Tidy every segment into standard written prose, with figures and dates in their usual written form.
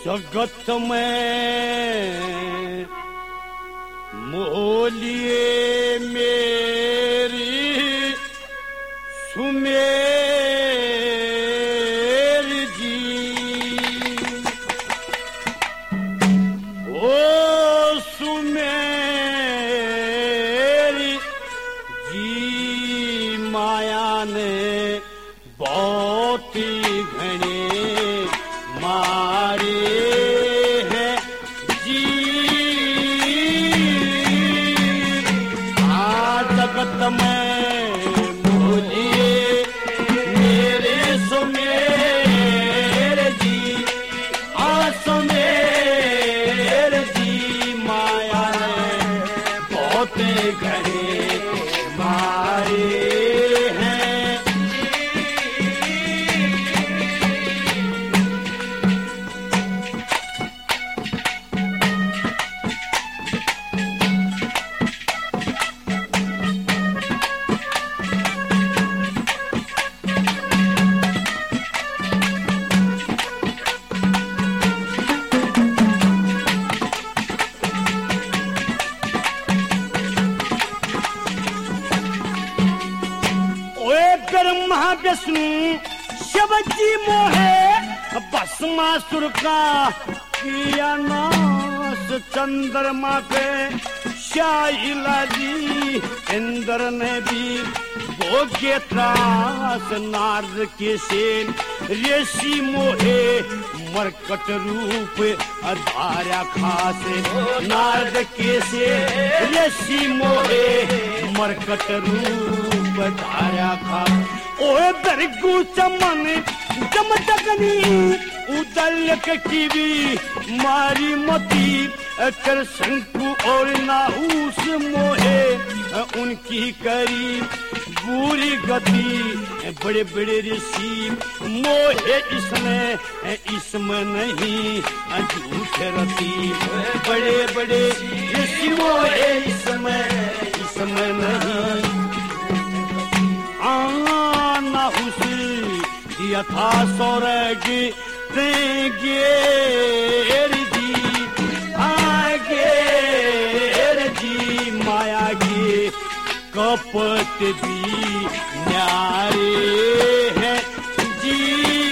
जगत में मोलिए मेरी सुमेर जी, ओ सुमेर जी माया ने बहुत घने मारे हैं जी। जगत में बोलिए मेरे सुमेर जी, सुमेर जी माया ने बहुत घने मारे हैं। महाविष्णु शिव जी मोहे भस्मासुर का किया नाश, चंद्रमा पे शाइला जी इंद्र ने भी भोगे त्रास। नारद के से ऋषि मोहे मरकट रूप धारा खास, नारद के से ऋषि मोहे मरकट रूप धारा खास। ओए दरगु चमन जमजगनी उदल की मारी मती कर शंकु और नाहूस मोहे उनकी करी बुरी गति। बड़े बड़े ऋषि मोहे इसमें नहीं झूठ रती, बड़े बड़े ऋषि मोहे इसमें नहीं। नाहूस यथा स्वर्ग गेर जी, गेर जी माया के कपट भी न्यारे हैं जी।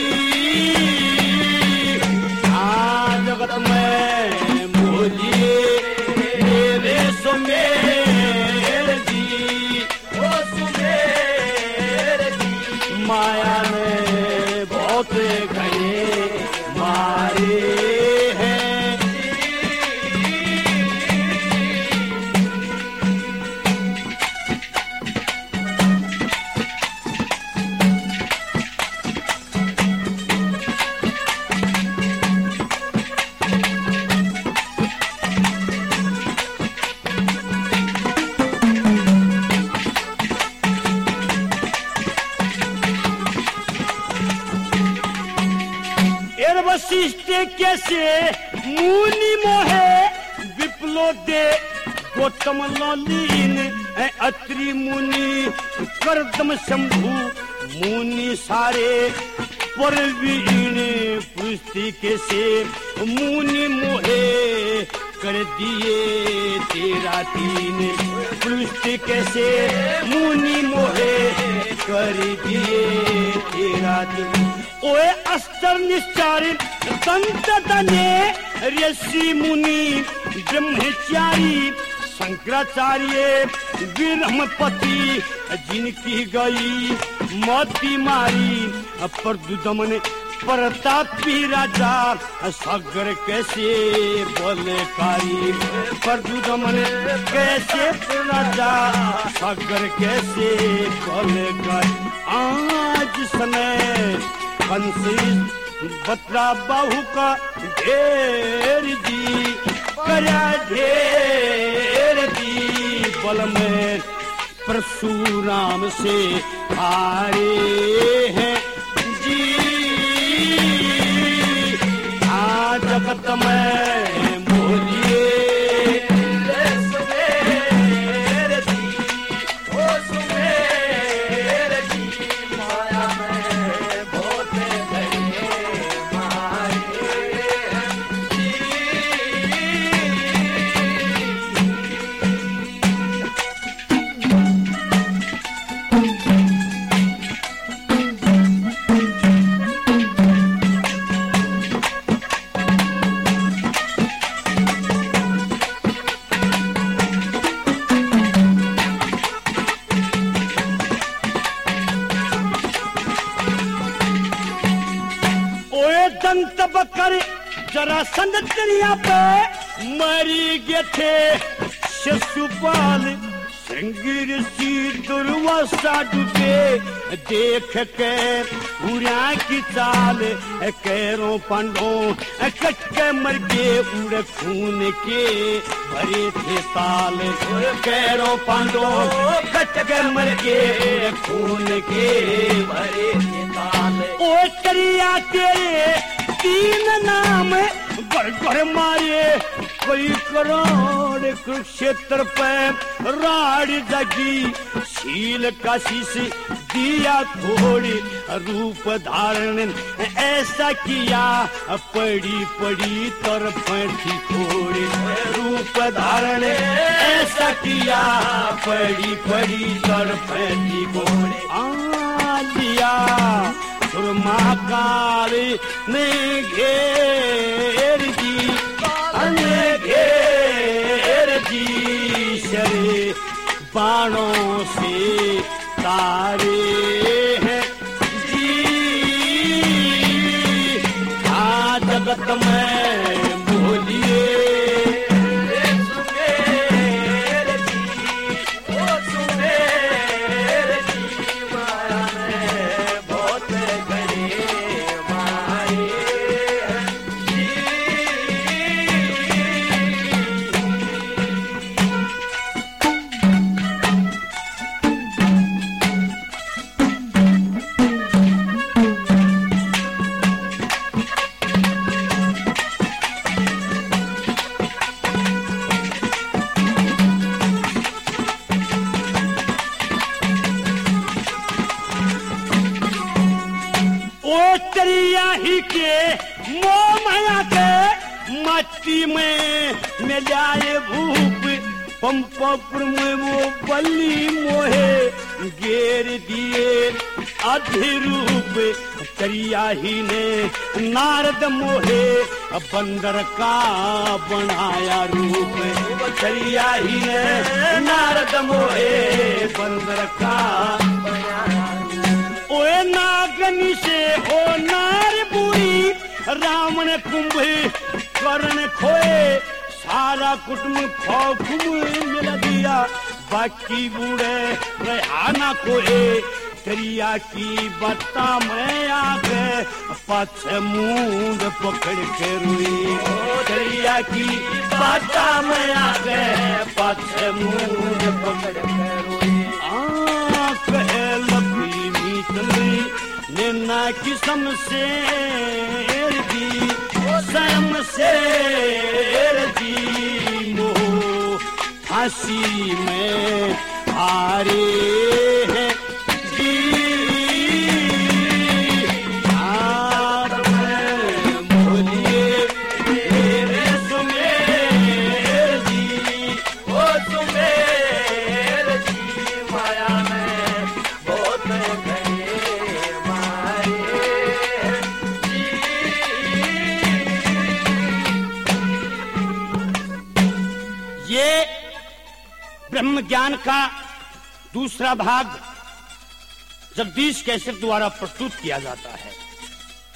जगत में बोलिए मेरे सुमेर जी, ओ सुमेर जी माया ने बहुत घने मारे हैं। वशिष्ठ कैसे मुनि मोहे विप्लो दे गौतम ललीन अत्रि मुनि करदम शंभु मुनि सारे परवीन। पुष्टि कैसे मुनि मोहे कर दिए तेरा तीन, पुष्टि कैसे मुनि मोहे कर दिए तेरा तीन। ओए अस्तर निश्चारी दंत दने ऋषि मुनि ब्रह्मचारी शंकराचार्य ब्रह्मपति जिनकी गई मति मारी। परदुदमन प्रतापी राजा सागर कैसे बलकारी, परदुदमन कैसे राजा सागर कैसे बलकारी। आज समय कंस बतरा बाहु का ढेर जी, करा ढेर जी बल में परशुराम से हारे हैं जी। जगत में बोलिए सुमेर जी, ओ सुमेर जी माया में बहुत घने मारे हैं। दंत बकर जरा संदरिया पे मरी गए थे शिशुपाल सिंगिर सी दुर्वासा डूबे देख के पूरा की चाल कैरों पंडों कट के मर गए उड़ खून के भरे थे ताल कैरों पंडों कट के मर गए खून के भरे थे ताल ओ करिया तेरे तीन नाम घर घर मारे कोई करोड़ कुरुक्षेत्र पे राड़ जगी शील का शीश दिया थोड़ी रूप धारण ऐसा किया पड़ी पड़ी तरफ थी थोड़ी रूप धारण ऐसा किया पड़ी पड़ी तरफ थी थोड़ी आ दिया महाकाल ने घेर दी घेर दी शरे बाणों से तारे हैं जी आ जगत में बोलिए ही के मोह माया के मट्टी में मिलाए भूप पंपपुर में वो बल्ली मोहे घेर दिए अधिरूप चरिया ही ने नारद मोहे बंदर का बनाया रूप चरिया ही ने नारद मोहे बंदर का ओए नागनी से ओ नार बुरी रावण कुंभ कर्ण खोए सारा कुटुंब खौफ मिल दिया बाकी बूढ़े रहना कोए दरिया की बत्ता में आगे पछ मुंड पकड़ के रुई दरिया की बत्ता में आगे पछ मुंड पकड़ के रुई कहे लपी मीतली नैना की शमशेर दी शमशेर दी मोह फांसी में हारे हैं जी आप बोलिए मेरे सुमेर जी ओ सुमेर जी माया में बहुत गए मारे जी। ये ब्रह्म ज्ञान का दूसरा भाग जगदीश कैसेट द्वारा प्रस्तुत किया जाता है।